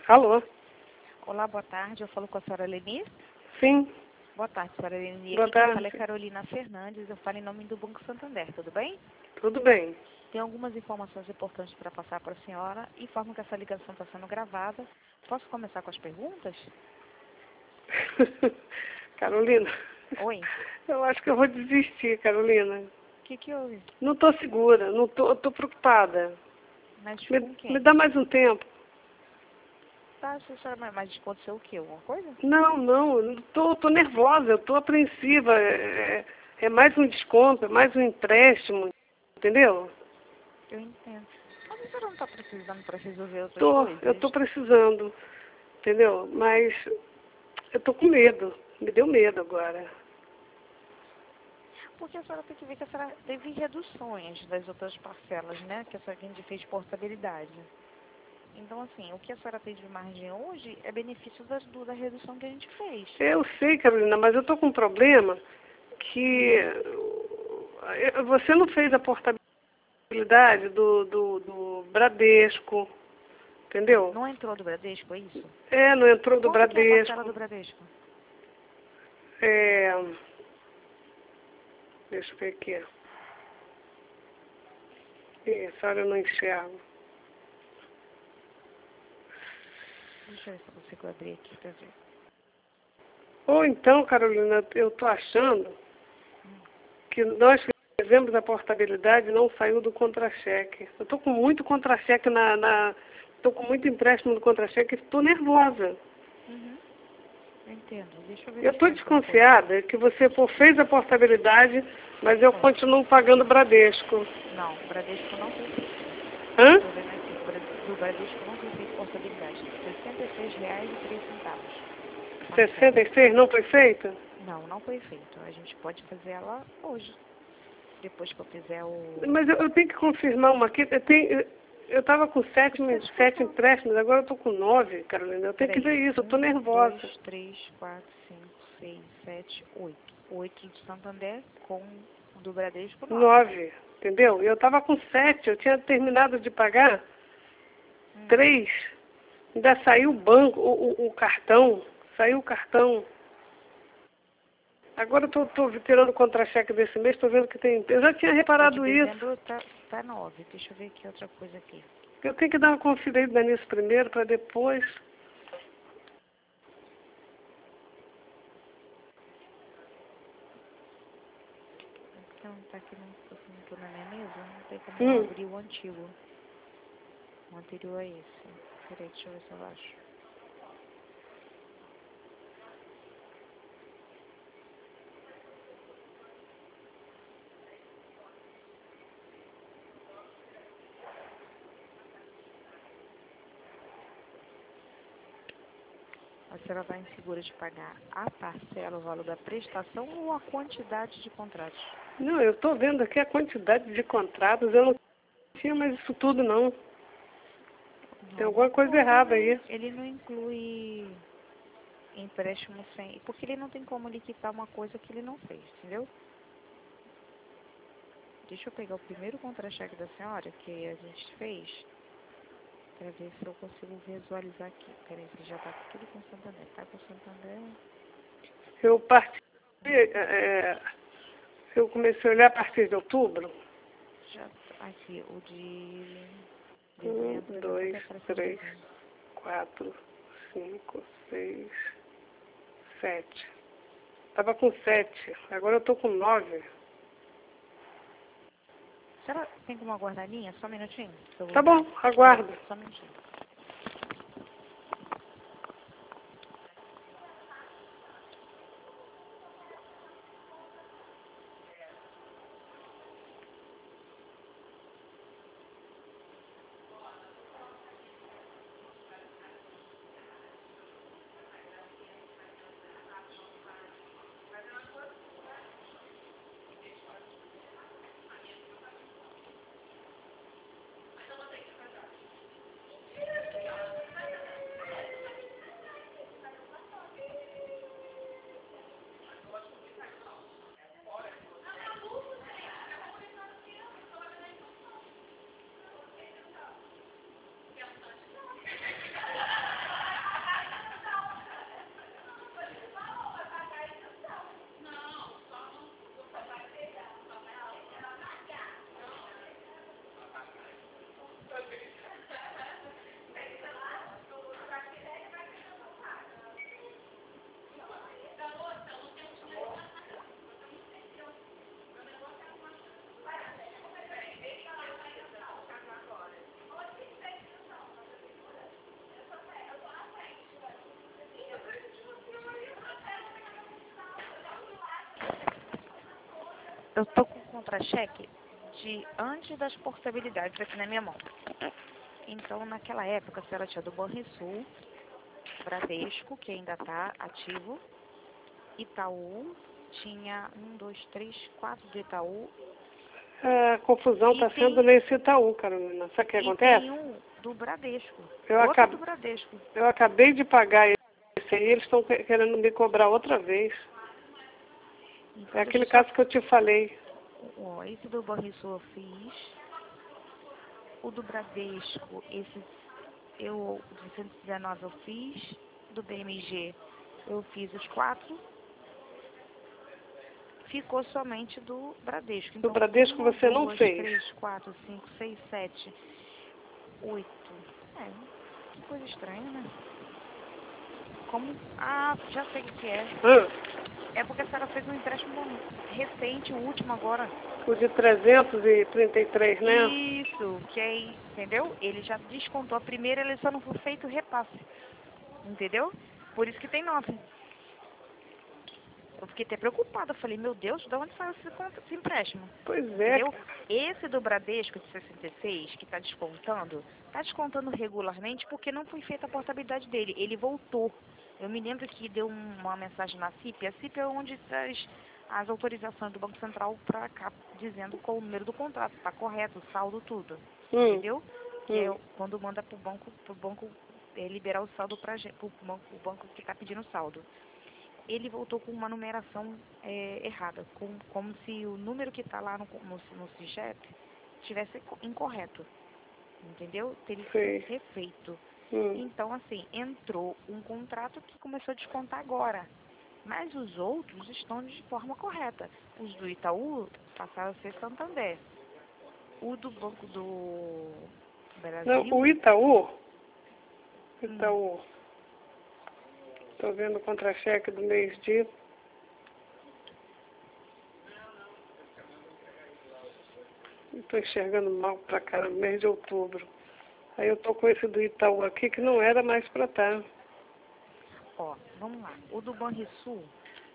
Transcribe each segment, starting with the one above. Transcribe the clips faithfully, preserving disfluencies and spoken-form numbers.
Alô? Olá, boa tarde. Eu falo com a senhora Leni. Sim. Boa tarde, senhora Leni. Boa Aqui quem tarde. fala é Carolina Fernandes. Eu falo em nome do Banco Santander, tudo bem? Tudo bem. Tem algumas informações importantes para passar para a senhora. Informo que essa ligação está sendo gravada. Posso começar com as perguntas? Carolina. Oi. Eu acho que eu vou desistir, Carolina. O que que houve? Não estou segura, não tô, tô preocupada. Mas Me, com quem? me dá mais um tempo. Tá, se a senhora, mas mas aconteceu o quê? Alguma coisa? Não, não, eu não tô, tô nervosa, eu tô apreensiva. É, é mais um desconto, é mais um empréstimo, entendeu? Eu entendo. Mas a senhora não está precisando para resolver outras Tô, coisas? eu tô precisando, entendeu? Mas eu tô com medo, me deu medo agora. Porque a senhora tem que ver que a senhora teve reduções das outras parcelas, né? Que a senhora que a gente fez portabilidade. Então, assim, o que a senhora tem de margem hoje é benefício da, do- da redução que a gente fez. Eu sei, Carolina, mas eu tô com um problema que eh, você não fez a portabilidade do, do, do Bradesco, entendeu? Não entrou do Bradesco, é isso? É, não entrou do Quanto que é a parcela do Bradesco. Bradesco? É, deixa eu ver aqui. Ih, essa hora eu não enxergo. Deixa eu ver se eu consigo abrir aqui pra ver. Ou então, Carolina, eu tô achando que nós fizemos a portabilidade e não saiu do contra-cheque. Eu tô com muito contra-cheque na... na tô com muito empréstimo no contra-cheque e estou nervosa. Uhum. Eu entendo. Deixa eu Eu estou verificar aqui uma coisa. desconfiada que você pô, fez a portabilidade, mas eu continuo pagando Bradesco. Não, o Bradesco não foi feito. Hã? Estou vendo aqui. O Bra- do Bradesco não foi feito portabilidade. sessenta e seis reais e três centavos. sessenta e seis não foi feita? Não, não foi feito. A gente pode fazer ela hoje. Depois que eu fizer o... Mas eu, eu tenho que confirmar uma aqui. Eu tenho, eu estava com sete, sete empréstimos, agora eu estou com nove, Carolina. Eu tenho que ver isso, eu estou nervosa. um, dois, três, quatro, cinco, seis, sete, oito. oito do Santander com o do Bradesco, nove. Nove, entendeu? Eu estava com sete, eu tinha terminado de pagar Hum. três. Ainda saiu o banco, o, o, o cartão, saiu o cartão. Agora eu estou tirando o contra-cheque desse mês, estou vendo que tem... Eu já tinha reparado De isso. dezembro tá, tá nove. Deixa eu ver aqui outra coisa aqui. Eu tenho que dar uma conferida nisso primeiro, para depois... Então, tá aqui no, assim, tô na minha mesa, não tem como Hum. eu abrir o antigo. O anterior é esse. Peraí, deixa eu ver se eu acho. A senhora vai insegura de pagar a parcela, o valor da prestação ou a quantidade de contratos? Não, eu estou vendo aqui a quantidade de contratos, eu não tinha mais isso tudo, não. Tem alguma coisa errada aí. Ele não inclui empréstimo sem... Porque ele não tem como ele quitar uma coisa que ele não fez, entendeu? Deixa eu pegar o primeiro contra-cheque da senhora, que a gente fez, para ver se eu consigo visualizar aqui. Peraí, você já tá tudo com Santander. Tá com Santander? Eu parti... É, eu comecei a olhar a partir de outubro. Já tá aqui, o de Um, dezembro, já tá dois, até aparecendo três, dezembro. quatro, cinco, seis, sete. Estava com sete, agora eu estou com nove. A senhora tem como aguardar a linha? Só um minutinho. Eu vou Tá bom, ver. aguardo. Só um minutinho. eu tô com o contra-cheque de antes das portabilidades aqui na minha mão. Então, naquela época, a senhora tinha do Banrisul, Bradesco, que ainda está ativo, Itaú, tinha um, dois, três, quatro do Itaú. A confusão está tem, sendo nesse Itaú, Carolina. Sabe o que e acontece? tem um do Bradesco, Eu, outro acab... do Bradesco. eu acabei de pagar esse aí, eles estão querendo me cobrar outra vez. Então, é aquele só... caso que eu te falei. Ó, esse do Banrisul eu fiz. O do Bradesco, esse eu, de cento e dezenove eu fiz. Do B M G eu fiz os quatro. Ficou somente do Bradesco. Então, Do Bradesco uma, você não duas, fez. três, quatro, cinco, seis, sete, oito. É, que coisa estranha, né? Como? Ah, já sei o que é. Ah, É porque a senhora fez um empréstimo recente, o último agora. o de trezentos e trinta e três, né? Isso, que aí, entendeu? Ele já descontou a primeira, ele só não foi feito repasse. Entendeu? Por isso que tem nove. Eu fiquei até preocupada. Eu falei, meu Deus, de onde saiu esse, conta- esse empréstimo? Pois é. Entendeu? Esse do Bradesco de sessenta e seis, que está descontando, está descontando regularmente porque não foi feita a portabilidade dele. Ele voltou. Eu me lembro que deu um- uma mensagem na C I P. A C I P é onde traz as autorizações do Banco Central para cá, dizendo qual o número do contrato, está correto, o saldo, tudo. Hum, Entendeu? Que é hum. quando manda para o banco, pro banco é, liberar o saldo para o banco, o banco que está pedindo o saldo. Ele voltou com uma numeração é, errada, com, como se o número que está lá no, no, no CIGEP estivesse co- incorreto, entendeu? Teria que Sei. ser refeito. Hum. Então, assim, entrou um contrato que começou a descontar agora, mas os outros estão de forma correta. Os do Itaú passaram a ser Santander. O do Banco do Não, Brasil... o Itaú, Hum, Itaú, estou vendo o contra-cheque do mês de... Estou enxergando mal pra cara, mês de outubro. Aí eu tô com esse do Itaú aqui, que não era mais pra estar. ó, vamos lá. O do Banrisul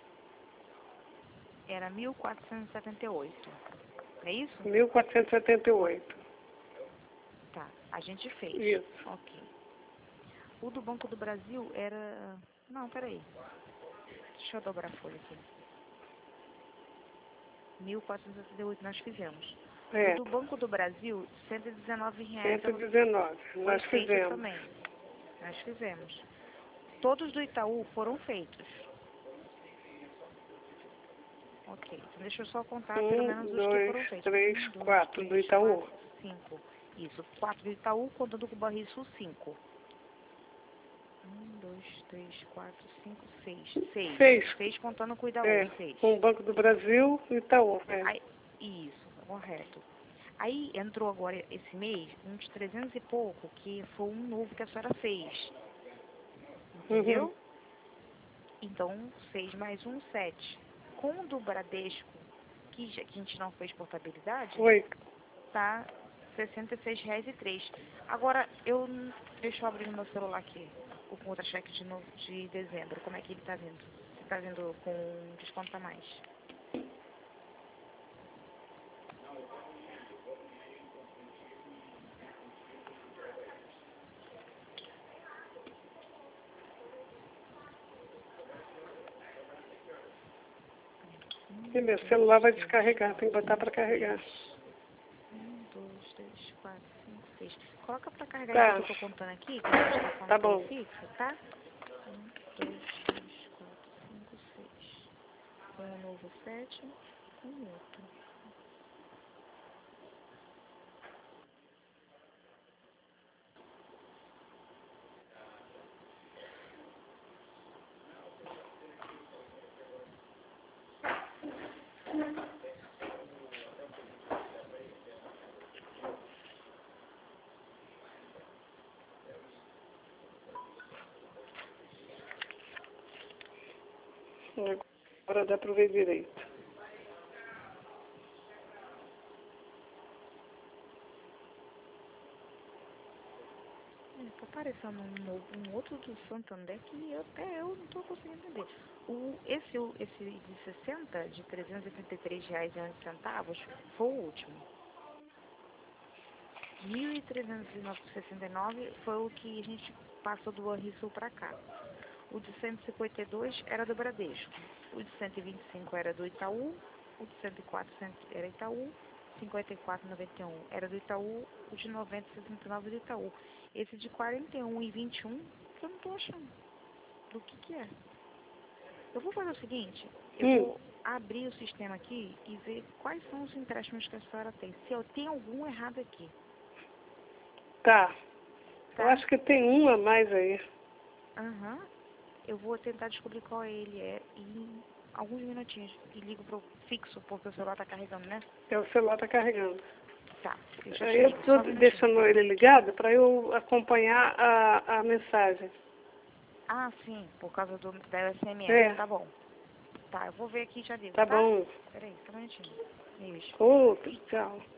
era mil quatrocentos e setenta e oito. É isso? mil quatrocentos e setenta e oito. Tá, a gente fez. Isso. Ok. O do Banco do Brasil era... Não, peraí. Deixa eu dobrar a folha aqui. mil quatrocentos e setenta e oito nós fizemos. É, O do Banco do Brasil, cento e dezenove reais cento e dezenove. foi Nós feito fizemos. também. Nós fizemos. Todos do Itaú foram feitos. Ok. Então deixa eu só contar pelo Um, menos os que dois, foram feitos. três, Um, dois, quatro do três, Itaú. quatro, cinco. Isso. Quatro do Itaú, contando com o Banrisul, cinco. Um, dois, três, quatro, cinco, seis. Seis. Seis. Seis contando com o Itaú, É, seis. com o Banco do Brasil e Itaú. É. Aí, isso, correto. Aí entrou agora esse mês uns trezentos e pouco, que foi um novo que a senhora fez. Entendeu? Uhum. Então, seis mais um, sete. Com o do Bradesco, que, já, que a gente não fez portabilidade, Oi. tá sessenta e seis reais e três. Agora, eu n- deixa eu abrir no meu celular aqui o contra-cheque de, no- de dezembro. Como é que ele tá vindo? Se tá vindo com desconto a mais. E meu celular vai descarregar, tem que botar para carregar. Um, dois, três, quatro, cinco, seis. Coloca pra carregar Tá. enquanto eu tô contando aqui, que a gente tá falando Tá pelo bom. fixo, tá? Um, dois, três, quatro, cinco, seis. Com um novo sete, com outro. Agora dá para ver direito. É, tá aparecendo um, novo, um outro do Santander que eu, até eu não estou conseguindo entender. O, esse, o- esse de sessenta, de trezentos e trinta e três reais e onze centavos, foi o último. mil trezentos e sessenta e nove foi o que a gente passou do Banrisul para cá. O de cento e cinquenta e dois era do Bradesco. O de cento e vinte e cinco era do Itaú. O de cento e quatro era Itaú. cinquenta e quatro e noventa e um era do Itaú. O de noventa e sessenta e nove do Itaú. Esse de quarenta e um e vinte e um, eu não estou achando. Do que que é? Eu vou fazer o seguinte, eu Hum, vou abrir o sistema aqui e ver quais são os empréstimos que a senhora tem. Se eu tenho algum errado aqui, tá. Eu tá? acho que tem um a mais aí. Aham. Eu vou tentar descobrir qual ele é em alguns minutinhos. E ligo pro fixo, porque o celular tá carregando, né? É, o celular tá carregando. Tá, eu já te Aí eu ligo, tô só um minutinho. deixando ele ligado para eu acompanhar a, a mensagem. Ah, sim, por causa do, da S M S, É, tá bom. Tá, eu vou ver aqui e já ligo, tá tá? bom. Peraí, só um minutinho. Beijo. Outro, tchau.